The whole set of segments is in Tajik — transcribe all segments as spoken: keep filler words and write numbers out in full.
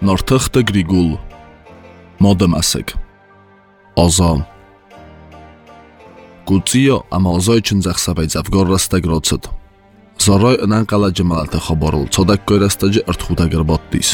Նորթխտը գրիգուլ, մոդը մասեք, ազա, կուծիո ամազոյ չնձախսավայց ավգոր ռաստագրոցըտ, զորոյ ընան կալաջը մալատը խոբորլ, ծոդակ կոյրաստաջը ըրդխուտագրբոտտիս,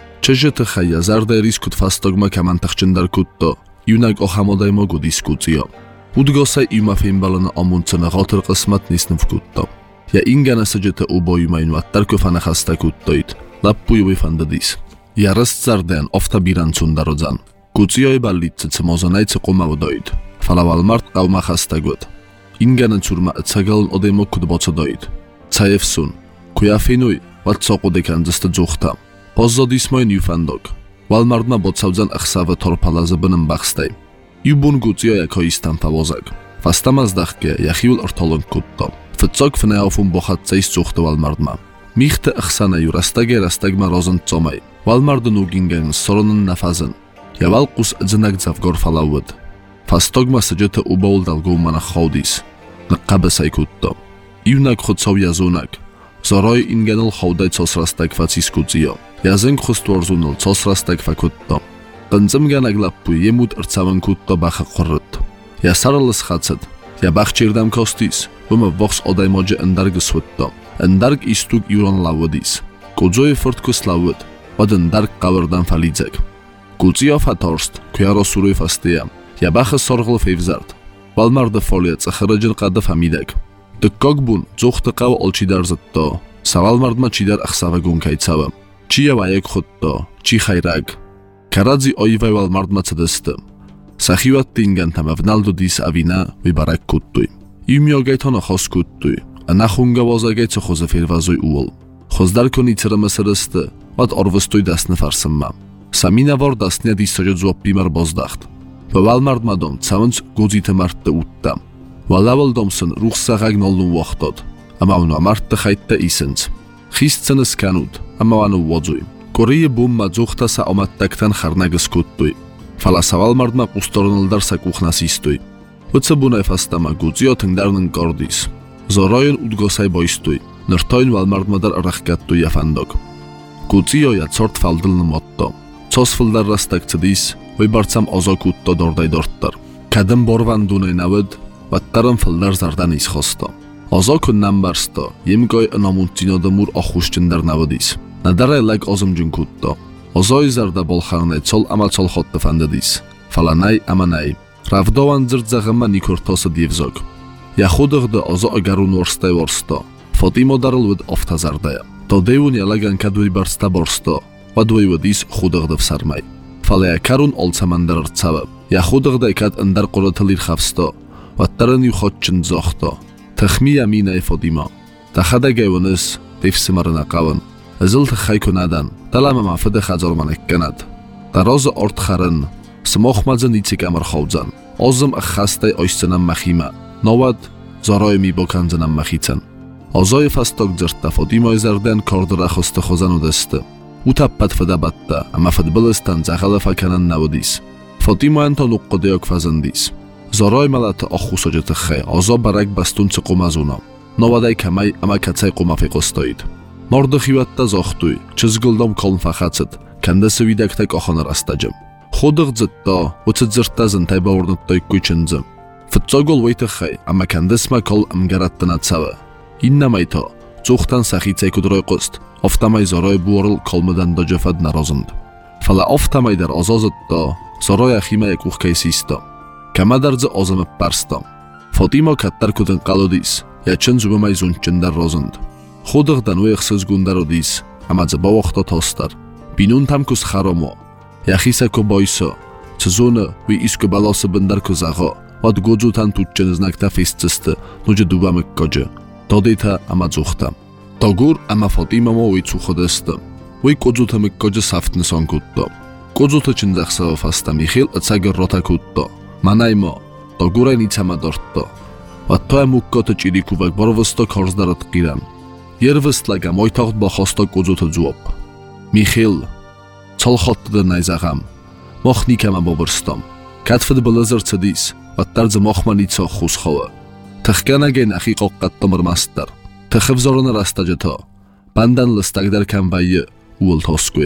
չժը խայազարդերիս կուտվաստոգմա կամանտախ չնդար կուտտո, իունակ օխամոդայմո գուդիս կուծիո, ուդգոսայ իմաֆին բալանը ամունցնը ғոտր qısmat նիսնվ կուտտո, յա ինգանասջը ուբոյումային վատտարկոf անախաստա կուտտոյդ, լապպույվի ֆանդդիս, Ярыс царден офтабиран цундарозан. Куциой баллитцы цмозанайцы қомавдоид. Фалавалмарт қавмахастагод. Ингана цурма цагалн одемо кудбоцодоид. Цаевсун. Куяфинуй ватсоқудекан застаджухта. Поззодисмой ньюфандок. Валмардма боцавзан ахсава торпалазы бынын бахстай. Юбун куциой якоистан фавозаг. Фастамаздахке яхиул ортолон кутто. Фцок фнеауфун бохатцайс цухты валмардма. Михте ахсана юрастаге растагма розын цомай. Валмардын угинген соронын нафазын. Явал қус дзынак завгор фалауыд. Фастогма сыжыты убаул далгумана хаудис. Ныққабы сайкутто. Ивнак худсов язунак. Зорой ингеныл хаудай цосрастак фацис куцио. Язын хустуарзуныл цосрастак факутто. Қынзымган аглаппу емуд ырцавын кутто баха қоррыт. Ясарылыс хацыд. Я бах чердам костис. Вымы вокс одаймоджы эндаргы свытто. Эндарг истуг юрон лавудис. Кудзой фырткус лавуд. Вадын дарк қавырдан фалидзек. Куцио фаторст, куяро суруй фастия. Я баха сорғыл фейвзард. Валмарды фолия цахырыжын қады фамидек. Дыкког бун, зухты қав ол чидар зытто. Савалмардма чидар ахсава гун кайцава. Чия ваек хутто, чи хайраг. Карадзи ойвай валмардма цадысты. Сахиват тинган тамавналду дис авина вибарак куттуй. Имьогайтона хос куттуй. Анахунга вазагай цохоза фервазуй уол. Хоздар кони цырымы сырысты. Вад орвыстуй дасны фарсымма. Самина вор дасня дисажы зуап бимар боздахт. Валмардмадом цавынц гузиты мартты уттам. Валавал домсын рухсағаг нолдун вақтод. Ама уну мартты хайтта исынц. Хистцыны скануд, ама вану водзуй. Корие бумма зухта саоматтактан харнагыс куттуй. Фаласа валмардма кусторынылдарса кухнасистуй. Выцы бунай фастама гузио тыңдарнын гордис. Зоройын удгосай бойстуй. Ныртойн валмардмадар арахкаттуй яфандок. Куцио я цорт фалдылны мотто. Цос фылдар растакцыдис, ой барцам озо кутто дордай дорттар. Кадым борван дунай навыд, ваттарын фылдар зардан исхосто. Озо күннан барсто, емгой анамунтинода мур охушчындар навыдис. Надарай лаг озымжын кутто. Озой зарда болхарнай цол ама цол хотты фандадис. Фаланай аманай. Равдован зырдзағыма никуртосы дивзог. Яхудығды озо агарун ворстай ворсто. Фотимо дарылвыд офтазардая. То девун ялаган кадуй барста борсто. Вадуй вадис худығды всармай. Фалая карун олцамандар арцава. Я худығдай кад андар қоратылир хавсто. Ваттарын юхотчын зохто. Тахми яминай фодимо. Тахада гайваныс тефсимарына қавын. Азыл тахай кунадан. Талама мафыды хазорманекканад. Таразы ортхарын. Смохмазын ицик амар ховзан. Озым ахастай ойстынам махима. Новад зарой ми боканзынам махицан. Озой фасток дзырта фодимой зарден кордыра хосты хозану дысты. Утаппат фадабатта, ама фадбылыстан захала факанан навудис. Фотимоян то нуққыдыёк фазындис. Зарой малаты охусо жытыххай, озо барак бастун цықумазуна. Новадай камай, ама кацай қумафи қостоид. Морды хиватта зохтуй, чызгылдом колн фахацыд, кандасы видактак оханар астаджым. Худық дзытто, уцыд зырта зынтай баурныттой кучынзым. Фытцогол вайтыххай, ама кандысма кол амгараттын атсава. Иннамайто, цухтан сахицай кудрой қост, офтамай зорой буорыл колмыдан доджафад нарозынд. Фала офтамайдар озозытто, зорой ахимай кухкайсисто. Камадарзы озымып барсто. Фотимо каттар кудын қалудис, ячын зубымай зунчындар розынд. Худығдан уйықсыз гундарудис, амадзы бавақто тостар. Бинун тамкус харомо, яхиса ко бойсо, цзуны ви иску балосы бындар кузағо, вад гуджутан тутчын знакта фестцысты, нуджы дубамык коджы. Тодита ама зухта. Тогур ама Фотимамо уй цухадысты. Уй куджутамык коджы сафтны сон кутто. Куджуты чындақсава фаста Михил ацагыр рота кутто. Манаймо, тогурай ницама дортто. Ваттоя муккоты чирикувак борвысто корздарат қиран. Ервыстлага мой тағд бахосто куджуты жуоп. Михил, цол хоттыды найзағам. Мох никама бобырстом. Катфыд былызыр цыдис, ваттарзы мохма ницо хусхова. Тахканаген ахи qoqqattımır mastlar. Tıxıv zoruna rastacıto. Bandan listagdar kanvayı uul toskuyu.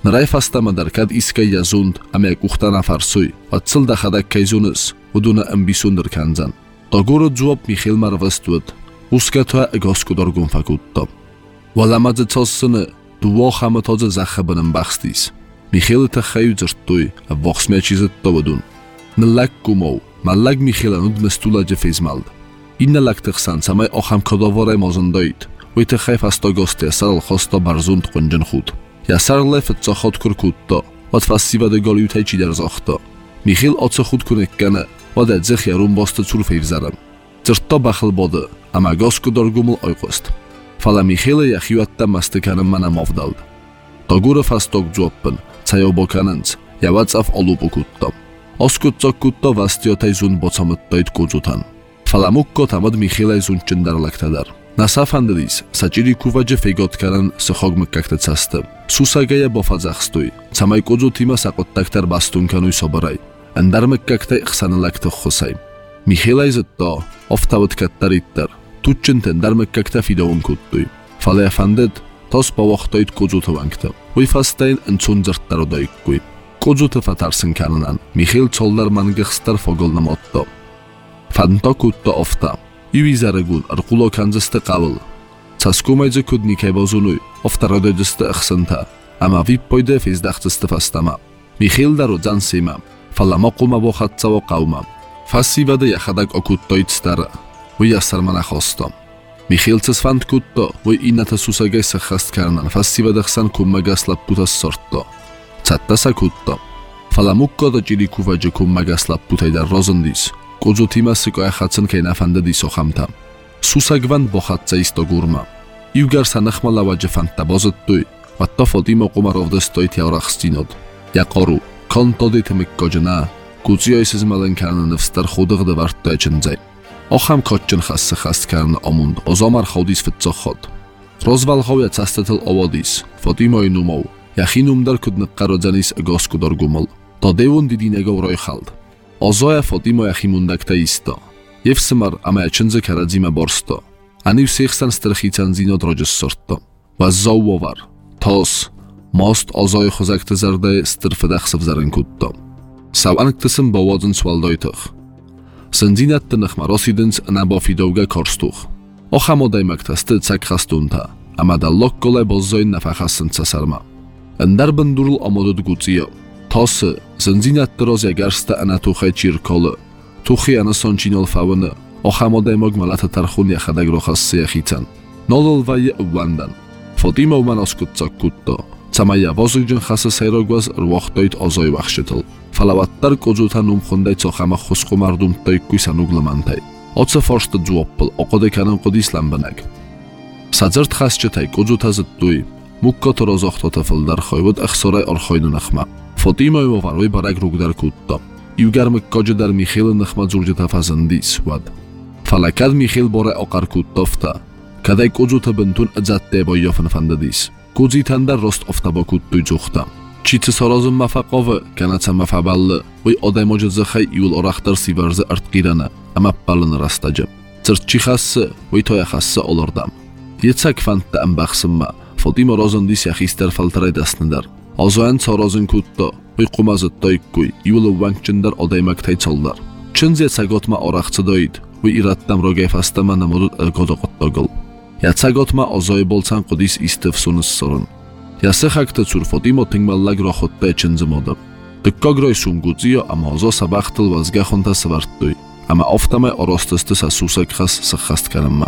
Նրայ ֆաստամը դարքად իսկը յազունդ ամեկ ուխտան աֆարսույ, վացլ դախադակ կայզունս, ուդունը ըմբիսուն դրքանձան։ Տոգուրը ձուապ Միխիլ մարվստուդ, ուսկաթա գոսկուդոր գունֆակուտտո։ Վալամաձը ծոսսնը դուո խամըթոձը զախաբնն բախստիս։ Միխիլը թխայու ձրտույ, վողսմյա չիզըտ տովդուն։ Նլակ կումով, մալակ Միխիլանուդ մստուլաջը ֆեզմալդ։ Ինը լակ թխսան ցամայ օխամ կոդովոր է մոզնդոյդ, ուի թխայ ֆաստոգոստե սարլ խոստո բարզունդ խունջն խուտ։ Ясар леф цохот куркутто, от фассива де голютай чи дер зохто. Михил от цохот кунеккана, от эд зех ярун босты цурфейв зарам. Цыртто бахыл боды, ама госку доргумул ойқост. Фала Михилы яхиуатта мастыканын мана мовдалд. Тогуры фасток джоппын, цайо боканынц, явацав олупу кутто. Оскут цок кутто вастиотай зун боцамыттойд куджутан. Фала мукко тамад Михилай зунчын дарлактадар. Насафанддис, сачири куваджы фейгот каран сыхог мыккакты цасты. Сусагая бофазахстуй, цамай куджутима сакоттактар бастун кануй собарай. Андар мыккактай ықсанылакты хусай. Михилай зытто, офтавыт каттариттар. Тутчын тендар мыккакта фидоун куттуй. Фалай афандет, тос бавақтойд куджутывангты. Уй фастайн ընцուն зырттарудайккуй. Куджуты фатарсын канынан, Михил цолдар мангыхстар фоголна мотто. Фанто кутто офта. Ивизарагун арқуло канзысты қавыл. Цаскумайзы кудникай бозунуй, офтарадойдысты ықсынта. Ама вип пойды фездахтысты фастама. Михил дару дзан сеймам. Фалама қума бохатцаво қавмам. Фассивады яхадак окуттойд стара. Уй ясармана хостом. Михил цысфанд кутто, уй инната сусагай сахаст карнан. Фассивадахсан куммагаслап путас сортто. Цаттаса кутто. Фаламукко да ҷири куваҷы куммагаслап путайдар розындис. Куджутимасы кояхацын кейнафанда дисохамтам. Сусагван бохатца исто гурма. Ивгар санахмала ваджа фантабозыттуй. Ватто Фотимо Кумаровды стоит яурахстинод. Яқору, контодит миккоджана. Куцияйсыз малын карнаны встар худығды варттой чынзай. Охам котчын хассы хаст карны омунд. Озомар хаудис фитцохот. Розвалховя цастатыл оводис. Фотимой нумов. Яхинумдар кудныққароджанис госкудор гумыл. То девун дидинего ройхалд. Озоя Фотимо яхимундакта исто. Евсмар ама ячынзы карадзима борсто. Анив сехсан стрхицан зинод роджыс сортто. Ваззаувовар. Тос. Мост озой хозакты зардай стырфыдахсыв зарын кутто. Саванктысым бавадын свалдойтых. Сынзинатты нахмаросидынс набафидовга корстух. Охамодаймактасты цакхастунта. Ама даллок колай боззойн нафахасын цасарма. Андар бандурл амодуд гуцио. Тосы, сынзинатты роз ягарста анатухай чирколы. Тухи анасон чинол фавыны. Охамодаймог малата тархун яхадаг рохассы яхитан. Нолол вайы увандан. Фотимо уман оскутцак кутто. Цамая возыгджын хасы сайрогваз рвохтойт озой вахшытыл. Фалаваттар куджутан умхундай цохама хуску мардумтой куйсан угламантай. Оце форшты джуоппыл, окоде канын кудислан бінак. Садзырт хасчытай куджута зыттуй. Мукко торозохтота фылдар хойвуд ахсорай орхойну нахма. Фотимой воваруй барак ругдар кутто. Ивгар мыккоджы дар Михилы нахма джурджита фазындис вад. Фалакад Михил боре окар куттофта. Кадай куджута бинтун аджатте бойофын фандадис. Куджитандар рост офтаба куттуй джухта. Чицы сорозын мафақовы, канаца мафабаллы. Уй одаймоджы зыхай иул орахтар сиварзы артқирана. Амаппалын растаджы. Цыртчи хассы, уй тоя хассы олордам. Ецак фантта амбақсымма. Фотимо розындис яхистер фалтарай дасныдар. Озоян цорозын кутто. Уй қумазыттойк куй. Иулы ванкчындар одаймактай цолдар. Чынзе цаготма орахцыдойд. Уй ираттам рогайфастама намудуд эгодоқоттогыл. Яцаготма озой болцан қудис истывсуныс сорын. Ясыхакты цур Фотимо тыңмаллаг рохоттай чынзы моды. Тыккогрой сунгудзио ама озо сабахтыл вазгахонта сыварттуй. Ама офтамай оростысты сасусак хас сыхаст карамма.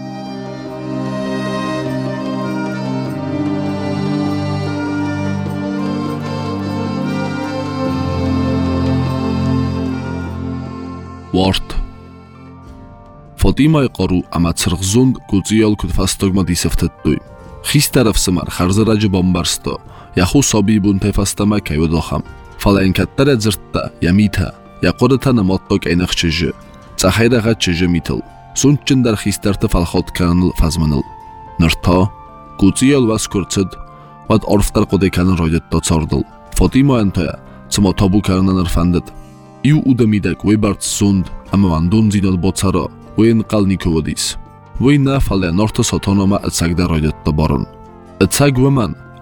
Ворт. Фотимай qorу ама цыргзунд гузиол кудфастогма дисефтеттуй. Хистарафсымар харзыраджы бомбарсто. Яху соби бунтефастама кайвудохам. Фалайн каттара зыртта, ямита. Яқодата намотток айнақ чыжы. Цахайраға чыжы митыл. Сунчындар хистарты фалхот каныл фазманыл. Нырто. Гузиол вас курцыд. Вад орфтар қодеканын ройдетто цордыл. Фотимо антоя. Цымо табу карнан арфандыд. Иу удамидак вейбарт сунд. Ама вандун зинол боцаро. Уин қалникуводис. Уин на фале норто сотонома ыцагда ройдетто борын. Ыцаг выман,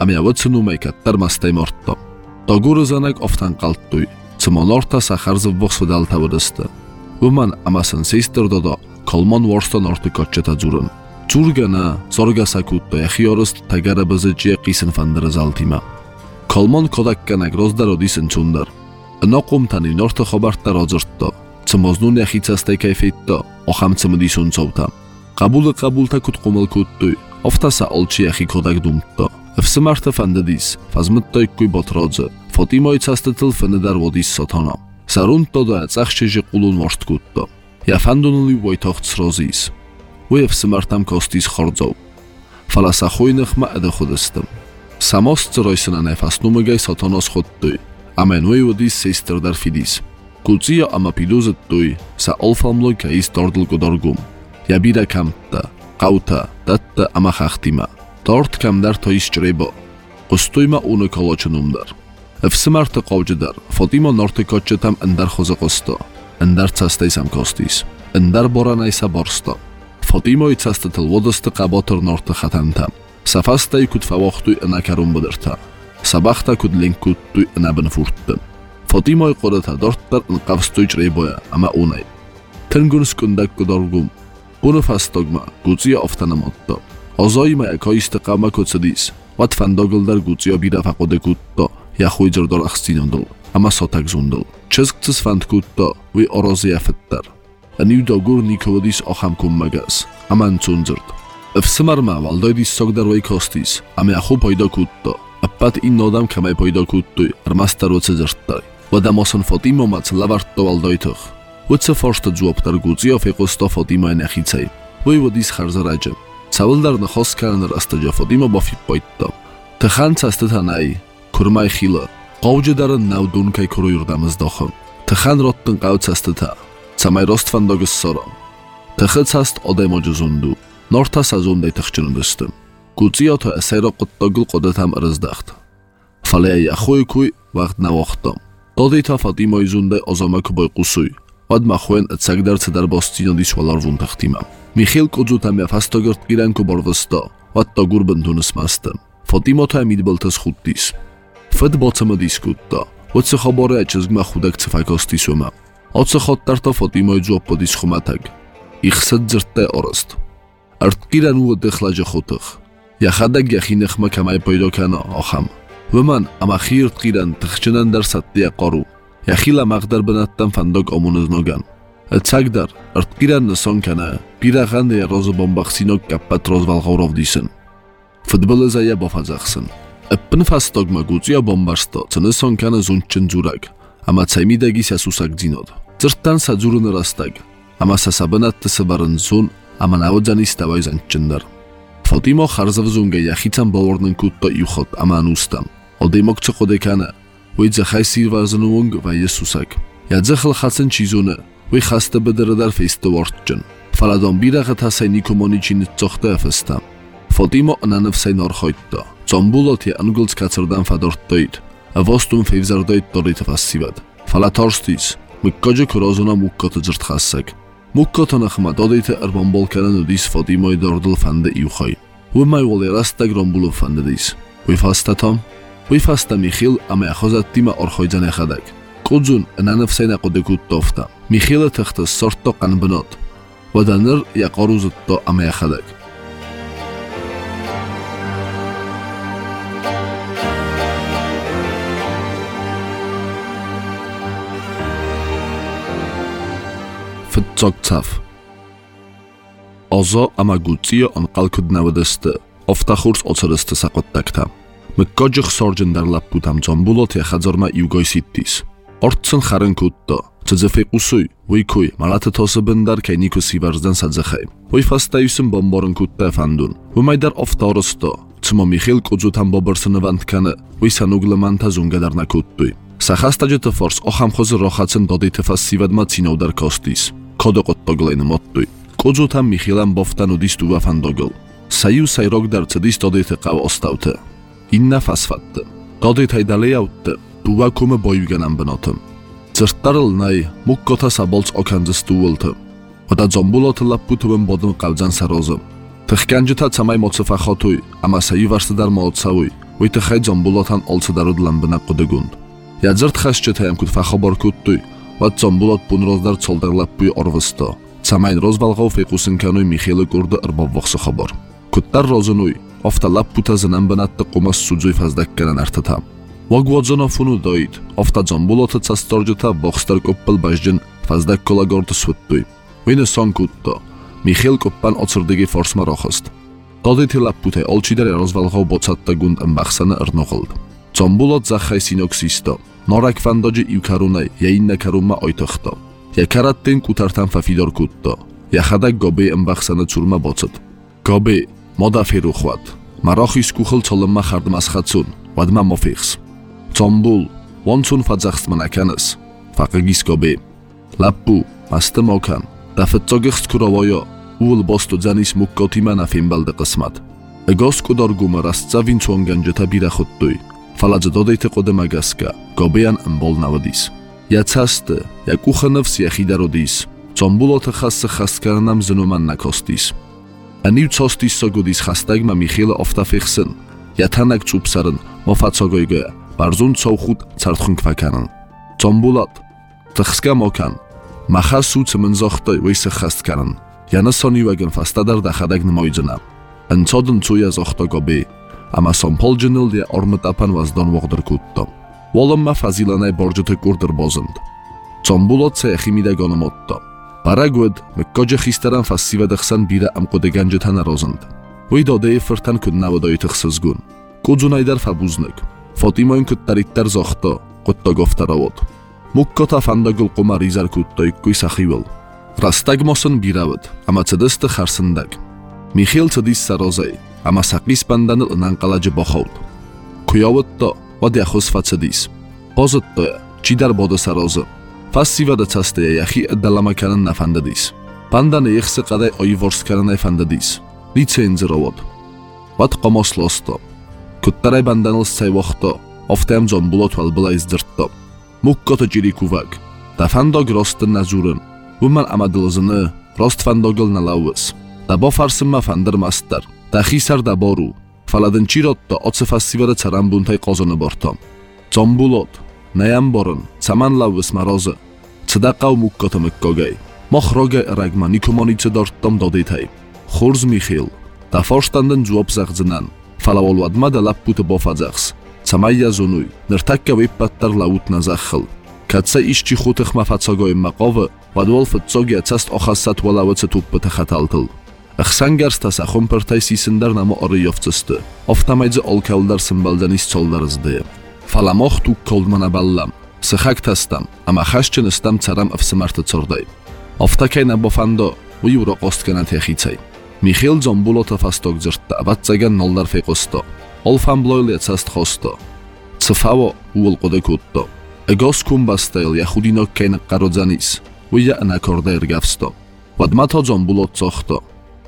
ამიავაცნუმე კატტარ მასტაი მორტო. დაგურზანაკ ოფთან ყალტუი. ცმონორთა სახარზე ვოხსვდალთავდასტა. უმან ამასან სისტრდოდა კოლმონ ვორსტონ ორტიკოჩეთა ძურონ. ძურგანა ზორგასაკუტო ეხიოროსთ თაგარაბაზე ჭიეყისენ ფანდრაზალთიმა. კოლმონ კოდაკკანა გროზდაროდისენ ჩუნდარ. ნოყუმთანი ნორტო ხობარტა როძრტო. ცმოზნუნი ახიცასტე კეფიტო ოხამცმდისუნ ცოვთა. ყაბულ ყაბულთა კუტყუმელ კუტტუი. ოფთასა ოლჩი ახი კოდაკდუმტო. Efsmarta fandadis, fazmutto ikki botroze, Fotimoitsastetl fenedar vodis sotona. Sarunto da tsachcheje qulun mortkutto. Ja fandunuli voitochts rozis. U efsmartam kostis khordzov. Falasa khoynkhma adkhudestem. Samos tsroysna nefasnumegay sotonos khottui. Amenui vodis sisterdar fidis. Kultsiya ama piluzettui, sa olfamloy kais tordl godorgum. Ja bira kamta, qauta, datta ama khachtima. Tort kamdar toisჭრებო. Qostuyma unu kolochunumdar. Efsmarta qovjdar. Fotimo nortikochetam endar khozoqosto. Endar tsastaysam kostis. Endar boranaysa borsto. Fotimo itsastatel vodosta qabotor norta khatantam. Safasta ikutfavoxtu anakarum buderta. Sabachta kudlinkuttu anabn furttam. Fotimo iqorata dorttar qavstuiჭრებოя ama unay. Tenguns kundak godorgum. Unu fastogma gutsiya oftanamotto. Ozoima ekoiste qama kotsdis. Wat fandogldar gutsio bira faqodekutto. Yaxuijdor axtinondol. Ama sotagzundol. Cheskts fandkutto. Vi oroziafettar. Aniu dogur nikodis oxamkum magas. Aman tsunzrt. Efsmarma valdoidis sogdar vei kostis. Ame axu poidokutto. Appat in nodam kamay poidokutto. Armastar otsezrttai. Vadamoson Fotimo mats lavartto valdoitoch. Utse forsta zuoptar gutsio feqosto Fotimo enaxitsai. Vi vodis kharzarajem. Savildar nakhoskan rastaja Fotimo bofippoitto. Txantsastethanai, kurmay khila, qovjdar navdunkay kuruyurdamizdokhon. Txan rottun qavtsasteta, samay rostfandogissoro. Txatsast odemojuzundu, norta sazunday txchnudestem. Gutsiyoto asayro qottogul qodatam rizdaxt. Falay yaxuykuy vaqt navoxtom. Dodita Fotimo izunday ozamak boyqusuy. Vad maxwen atsagdar tsadar bostinodis valarvun taxtimam. Mikhail Kodzutam fastogert iranku borvosto, vatto gurbendunus mastem. Fotimo to amidboltas khuttis. Fed botsama diskutto. Otse khabore achzgma khudak tsfakostisuma. Otse khottarto Fotimo idzopodis khumatag. Ixsad zirtte orost. Artqiran u dekhlaja khotokh. Ya khadag yakhinekhma kamay poydokana okham. Vman ama khirt qiran tkhchinan dar satya qaru. Ya khila maqdar banattan fandog omunuznogan. Tsagdar, artqiran sonkana, piragande rozo bombaxsinok kappat rozvalghorovdisen. Futbolezaya bofazaxsin. Appn fastogma gutsiya bombasto, tsne sonkana zunchen zurag. Ama tsaymidagis asusagdzinod. Zirtan sadzurun rastag. Ama sasabanat tsabaran zun, ama navodzanis tavayzanchindar. Fotimo kharzavzunga yaxitsan bavornin kutto iukhot ama anustam. Odemokche qodekana, vayza khaysirvaznuung va Yesusak. Yadzakhl khatsen chizune. Vi xasta bedradar festivortchen. Faladon biraghat hasay nikomonichin tsoxta festam. Fotimo ananevsay norkhoitto. Zombuloti angults katsrdan fadorttoit. Avostun fevzardoit torit fassivad. Falatorstis. Mikkoje kurozona mukkot zrtkhasak. Mukkotona khma dodite arbombolkanan udis Fotimo idordul fande iukhoy. Umay voli rastag rombulu fandedis. Vi fastatom. Vi fasta Mikhail ame akhozattima orkhoydzan ekhadak. Quzun ananevsay naqodekutofta. Mikhail taxta sortto qanbnot. Vadanir yaqoruzutto ame ekhadak. Ftzogtsaf. Ozo ama gutsiyo on qalkudnavdeste. Oftakhurs otsreste saqottakta. Mikkoje sorgendar lapputam zombulot yaxadzorma iugoisittis. Ortsen xarenkutto. Tzefequsuy, vikuy, malatatosbendar kaynikusi varzdan sadzakhay. Voy fastayusim bomborenkutta fandun. Umaydar oftorosto. Tsmo Mikhail Kodzutam bobersnvantkana, voy sanuglamanta zungadarnakuttuy. Saxastajet fors oxamkhoz roxatsen dodite fassivadma tsinovdar kostis. Kodoqottoglen mottuy. Kodzutam Mikhailan boftanudis tuva fandogol. Sayu sayrogdar tsedis dodite qav ostavte. Inna fasfatte. Dodite idaleautte. Tuva kume boyuganam benotem. Zrtarlnay mukkota sabolts okanzstuultem. Oda zombulot lapputum bodun qavzan sarozem. Txkanjita tsamay motsfaxotuy, ama sayu varstadar mootsavuy. Уйты хай Зомбулотан олцыдарыдлан бына кудыгунд. Ядзырт хасчы таям куд фахобор кудтуй, ват Зомбулот бун роздар цолдарлап буй орвысто. Цамайн розвалгау фейкусынкануй Михайлы курды ырбоввоқсы хобор. Кудтар розынуй, офталап путазынан бынатты қумас судзуй фаздакканан артатам. Вагводзонофуну доид, офта Зомбулоты цасторжута бокстар куппыл бажжын фаздак колагорды суттуй. Уйны сон кудто, Михайл куппан оцырдыги форсма рохыст. Додити лаппутай олчидари розвалгау боцатта гунд ымбақсаны ырнуғылд. Зомбулот захай синоксисто, норак фандоджи ивкарунай, яинна карума ойтыхто. Якараттен кутартан фафидор кутто, яхадак гобе ымбақсаны цурма боцыд. Гобе, мода ферухват, марохис кухыл цолымма хардмасхацун, вадма мофихс. Зомбул, вонцун фадзахстманаканыс, фақагис гобе. Лаппу, масты мокан, дафыцогихст куровойо, уул босту дзанис муккотимана фимбалды қысмат. Эгос кудор гума растца винцуон ганджета бира хуттуй, фаладзы додейте коде магаска, гобеян ымбол навадис. Яцасты, як уханывс яхидародис, Зомбулоты хассы хасткарнам зынуман накостис. Анив цостис согудис хастагма Михайлы офтафихсын, ятанак цупсарын, мофацогойгоя, барзун цоухуд цартхун кваканын. Зомбулот, тыхска мокан, маха су цымынзохтой вейсы хасткарын, яны сониваген фастадар дахадаг нмойджына. Анцодын цуя зохто гобе, ама сомполджыныл дия ормытапан ваздон воғдыр кутто. Волымма фазиланай боржыты курдыр бозынд. Зомбулот саяхимида гономотто. Парагуд, меккоджа хистаран фассивадахсан бира амкодеганджетана розынд. Уй додеи фыртан күднавадой тыхсызгун. Кудзунайдар фабузнык. Фотимойн күттариттар зохто, кутто гофтаравод. Муккота фандагул кума ризар кутто иккуй сахивыл. Растагмосын биравыд, ама цыдысты харсындаг. Михайл цыдис сарозай, ама сақис банданыл ынанқалажы бохауд. Куявыдто, вад яхус фацыдис. Позыттоя, чидар боды сарозы. Фассивада цастая яхи эддаламаканын нафандадис. Панданы ехсы қадай ойворскарынай фандадис. Лицензировод. Вад қомослосто. Күттарай банданыл сайвохто, офтаям Зомбулот валбыла издыртто. Муккото жирикувак. Тафандог ростын назурын. Уман амадылызыны, рост фандогыл налауыз. Дабо фарсымма фандырмастар. Дахисар дабору. Фаладын чиротто оцы фассивада царамбунтай қозыны бортом. Зомбулот. Наям борын, цаман лауыз марозы. Цыдақау муккото мыккогай. Мохрога рагма никумоницы дорттом додитай. Хурз Михайл. Тафорштандын жуоп зағзынан. Фалаволвадма да лаппуты бофазақс. Цамайя зунуй. Ныртакка виппаттар лаут назахыл. Катса ишчи хутых мафацогой мақовы. Вадвол фыцоги ацаст охассат валавыцы туппыты хаталтыл. Ахсангар стаса хумпыртай сисындар намы оры йовцысты. Офтамайзы олкалдар сымбалданис цолдарызды. Фаламох тук колдмана баллам. Сыхак тастам, ама хашчын истам царам афсымарты цордай. Офтакай набофандо, уюро қосткана техицай. Михайл Зомбулота фасток дзыртта, абатцаган нолдар фейқосто. Олфан блойлы цаст хосто. Цыфаво уул қоды кутто. Эгос кумбастайл яхудинок кайнак қародзанис. Уя анакорда иргавсто. Вадмато Зомбулот цохто.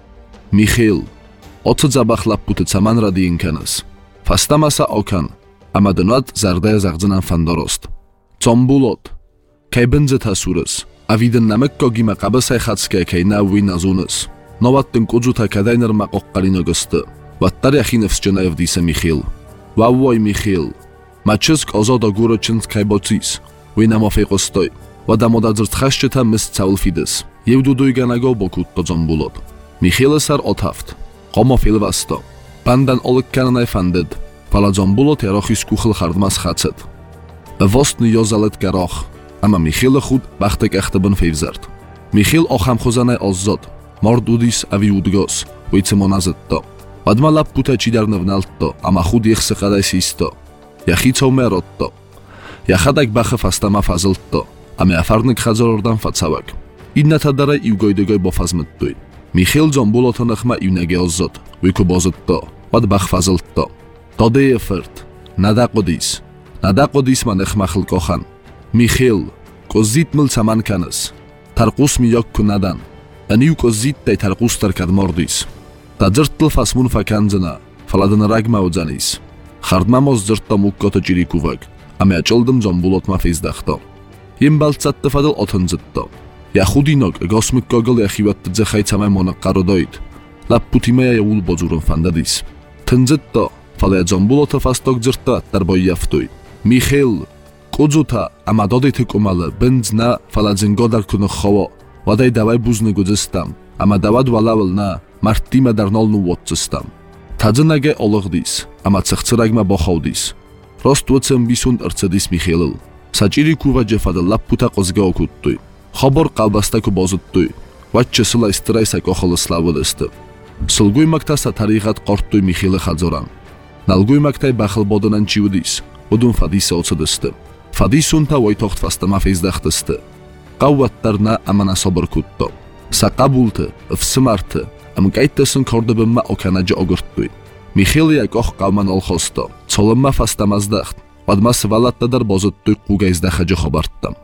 Михайл, оты забахлап путы цаман радиинканыс. Фастамаса окан, амадынат зардая зағзынан фандорост. Зомбулот, кайбынзы тасурыс. Авидын намыкко гима қабысай хацке кайна уй назуныс. Новаттын куджута кадайныр мақоққарин өгісті. Ваттар яхиневс жынайв диса Михайл. Ваввой Михайл. Мачыск озода гуры чынс кайбоцис. Уй намофейқостой. Вадамода зыртхашчыта мыс цаулфидыс. Евдудуй ганаго бокутто Зомбулот. Михайл сар отафт. Қомо филвасто. Бандан олыкканынай фандид. Фала Зомбулот ярохис кухыл хардмас хацет. Востны йозалет гарох. Ама Михайл худ бахтек ахтабын фейвзард. Михайл охамхузанай оззод. Мордудис авиудгос. Уйцемоназетто. Вадма лаппута чидарнывналтто. Ама худ ехсы қадай систо. Яхицов меротто. Яхадак бахы фастама фазылтто. Аме афарнык хазорордан фацавак. Иднатадарай ивгойдегой бофазмыттуй. Михайл Зомбулотын ықма ивнеге оззод. Уйку бозытто. Вад бах фазылтто. Додея фырт. Надақудис. Надақудис ман ықмахыл кохан. Михайл. Козит мыл цаман каныс. Тарқус мияк күнадан. Анив козиттай тарқустар кадмордис. Таджырттыл фасмун факанзына. Фаладын рагма удзанис. Хардмамоз зыртта муккото жирикувак. Аме ачылдым Зомбулот мафиздахто. Имбалцатты фадыл отынзытто. Яхудинок госмыккогыл яхиватты зэхай цамай монаққародойд. Лаппутимая яул бозурын фандадис. Тынзытто. фалеяджон булота фасток дзирта дарбой яфтуй. Михаил Куджута амадодити кумала бензна фаладзинго дар куну хово. Вадай давай бузны гудзистам. Ама давад валавлна мартима дар нол нувотцистам. Таджинаге олгдис. Ама цхцрагма боховдис. Рост вцем бисун арцадис Михаил. Сачири кува джефада лаппута qozga okuttuy. Xobor qalbastaku bozuttuy. Вачче сыла истрайсак охолы славыдысты. Сылгуй мактаса тарихат qorttuy Михаил Хадзоран. Налгуй мактай бахыл бодынан чивдис. Удун фадиса оцыдысты. Фадисунта войтохт фаста мафиздахтысты. Qavvattарна амана собр кутто. Сақабулты, фсмарты. Амкайттасын кордыбымма оканаджа огурттуй. Михаил як ох qavman олхосто. Цолымма фаста маздахт. Падмас валаттадар бозуттуй қугайздахаджа хобарттам.